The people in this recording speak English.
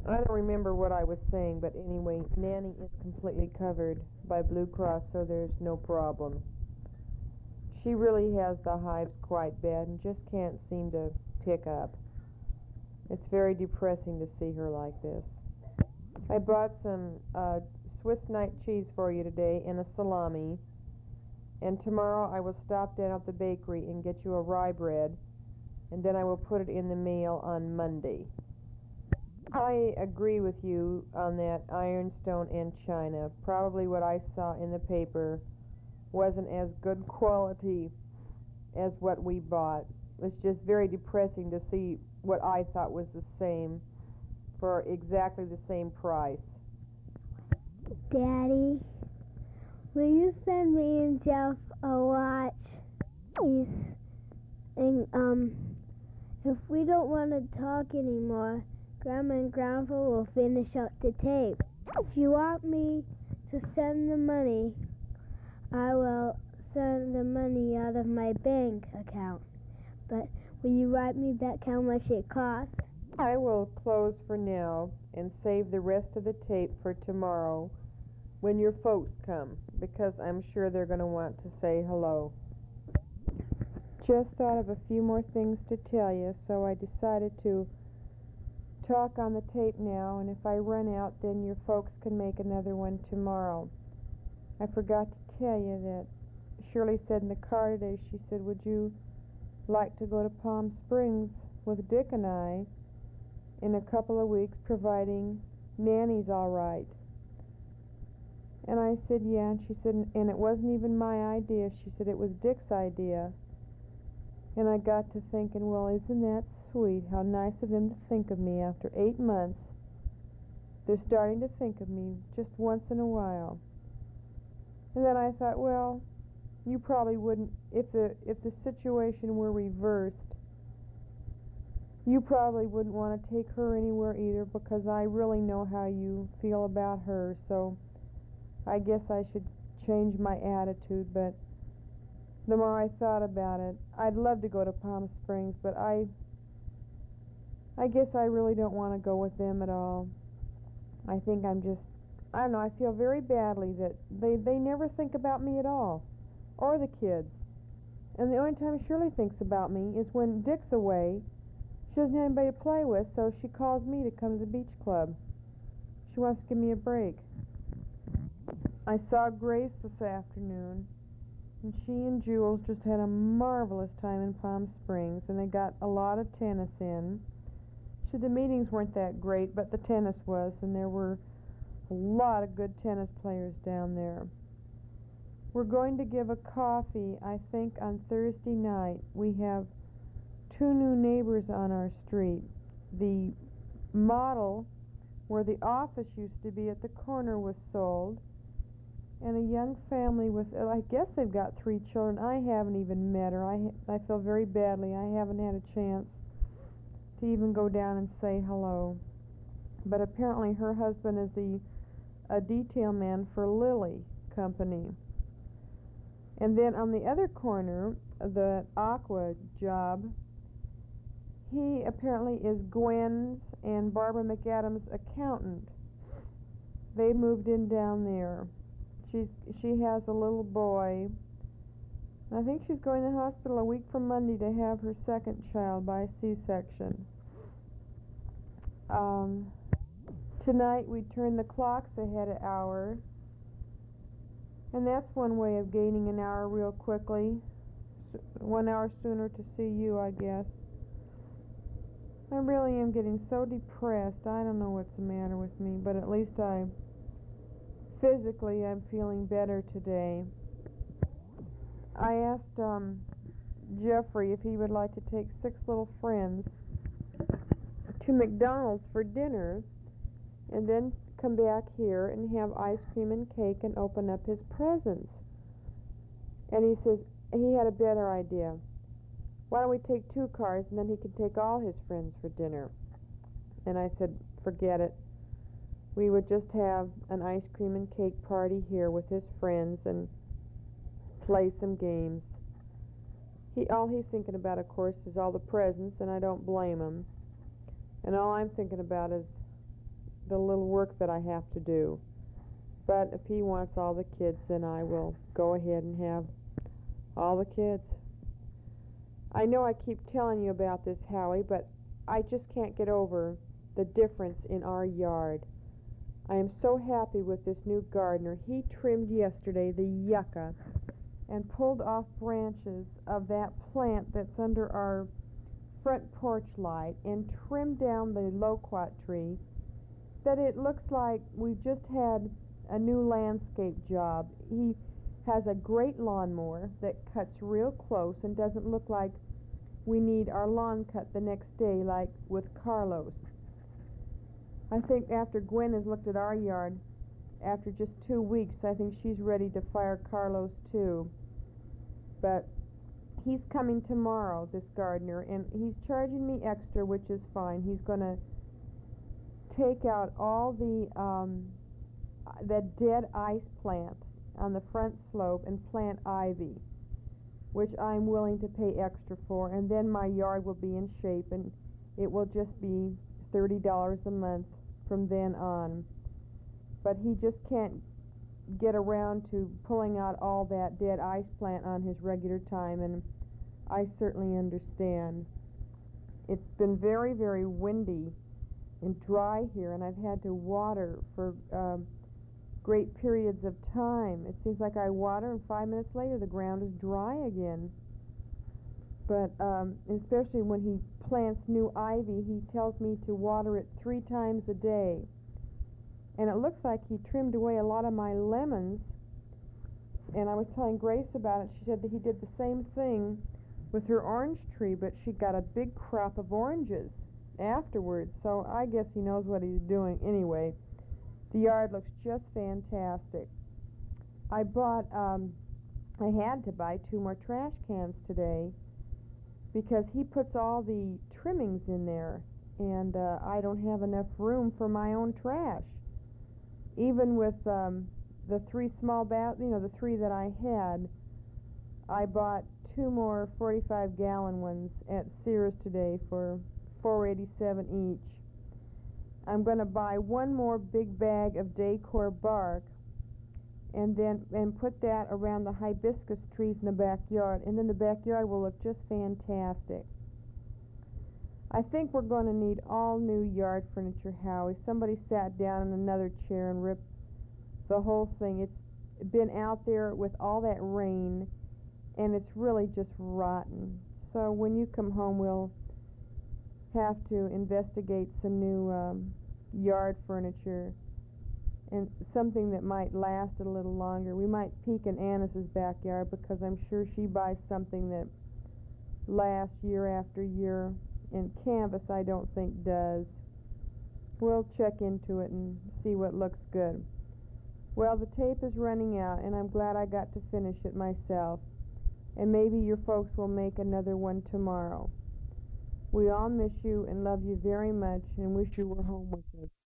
I don't remember what I was saying, but anyway, Nanny is completely covered by Blue Cross, so there's no problem. She really has the hives quite bad and just can't seem to pick up. It's very depressing to see her like this. I bought some Swiss night cheese for you today and a salami, and tomorrow I will stop down at the bakery and get you a rye bread, and then I will put it in the mail on Monday. I agree with you on that ironstone and china. Probably what I saw in the paper wasn't as good quality as what we bought. It's just very depressing to see what I thought was the same for exactly the same price. Daddy, will you send me and Jeff a watch, please? And if we don't want to talk anymore, Grandma and Grandpa will finish up the tape. If you want me to send the money, I will send the money out of my bank account. But will you write me back how much it costs? I will close for now and save the rest of the tape for tomorrow when your folks come, because I'm sure they're going to want to say hello. Just thought of a few more things to tell you, so I decided to talk on the tape now, and if I run out, then your folks can make another one tomorrow. I forgot to tell you that Shirley said in the car today, she said, would you like to go to Palm Springs with Dick and I in a couple of weeks, providing Nanny's all right? And I said, yeah, and she said, and it wasn't even my idea. She said it was Dick's idea. And I got to thinking, well, isn't that sweet? How nice of them to think of me after 8 months. They're starting to think of me just once in a while. And then I thought, well, you probably wouldn't, if the situation were reversed, you probably wouldn't want to take her anywhere either, because I really know how you feel about her. So I guess I should change my attitude. But the more I thought about it, I'd love to go to Palm Springs, but I guess I really don't want to go with them at all. I think I don't know, I feel very badly that they never think about me at all, or the kids. And the only time Shirley thinks about me is when Dick's away. She doesn't have anybody to play with, so she calls me to come to the beach club. She wants to give me a break. I saw Grace this afternoon, and she and Jules just had a marvelous time in Palm Springs, and they got a lot of tennis in. So the meetings weren't that great, but the tennis was, and there were a lot of good tennis players down there. We're going to give a coffee, I think, on Thursday night. We have 2 new neighbors on our street. The model where the office used to be at the corner was sold, and a young family with, I guess they've got 3 children. I haven't even met her. I feel very badly. I haven't had a chance to even go down and say hello. But apparently her husband is a detail man for Lilly Company. And then on the other corner, the Aqua job, he apparently is Gwen's and Barbara McAdams' accountant. They moved in down there. She has a little boy. I think she's going to the hospital a week from Monday to have her second child by C-section. Tonight we turn the clocks ahead an hour, and that's one way of gaining an hour real quickly. 1 hour sooner to see you, I guess. I really am getting so depressed. I don't know what's the matter with me, but at least physically I'm feeling better today. I asked Jeffrey if he would like to take 6 little friends to McDonald's for dinner, and then come back here and have ice cream and cake and open up his presents. And he says he had a better idea. Why don't we take 2 cars, and then he can take all his friends for dinner? And I said, forget it. We would just have an ice cream and cake party here with his friends and play some games. All he's thinking about, of course, is all the presents, and I don't blame him. And all I'm thinking about is the little work that I have to do. But if he wants all the kids, then I will go ahead and have all the kids. I know I keep telling you about this, Howie, but I just can't get over the difference in our yard. I am so happy with this new gardener. He trimmed yesterday the yucca and pulled off branches of that plant that's under our front porch light and trimmed down the loquat tree that it looks like we've just had a new landscape job. He has a great lawnmower that cuts real close and doesn't look like we need our lawn cut the next day like with Carlos. I think after Gwen has looked at our yard, after just 2 weeks, I think she's ready to fire Carlos too. But he's coming tomorrow, this gardener, and he's charging me extra, which is fine. He's going to take out all the dead ice plant on the front slope and plant ivy, which I'm willing to pay extra for, and then my yard will be in shape, and it will just be $30 a month from then on. But he just can't get around to pulling out all that dead ice plant on his regular time, and I certainly understand. It's been very, very windy and dry here, and I've had to water for great periods of time. It seems like I water, and 5 minutes later the ground is dry again. But especially when he plants new ivy, he tells me to water it 3 times a day. And it looks like he trimmed away a lot of my lemons. And I was telling Grace about it. She said that he did the same thing with her orange tree, but she got a big crop of oranges afterwards. So I guess he knows what he's doing anyway. The yard looks just fantastic. I had to buy 2 more trash cans today because he puts all the trimmings in there, and I don't have enough room for my own trash. Even with the 3 small the 3 that I had, I bought 2 more 45-gallon ones at Sears today for $4.87 each. I'm going to buy 1 more big bag of Decor bark and put that around the hibiscus trees in the backyard, and then the backyard will look just fantastic. I think we're going to need all new yard furniture, Howie. Somebody sat down in another chair and ripped the whole thing. It's been out there with all that rain, and it's really just rotten. So when you come home, we'll have to investigate some new yard furniture and something that might last a little longer. We might peek in Annis's backyard because I'm sure she buys something that lasts year after year. And canvas, I don't think does. We'll check into it and see what looks good. Well, the tape is running out, and I'm glad I got to finish it myself. And maybe your folks will make another one tomorrow. We all miss you and love you very much and wish you were home with us.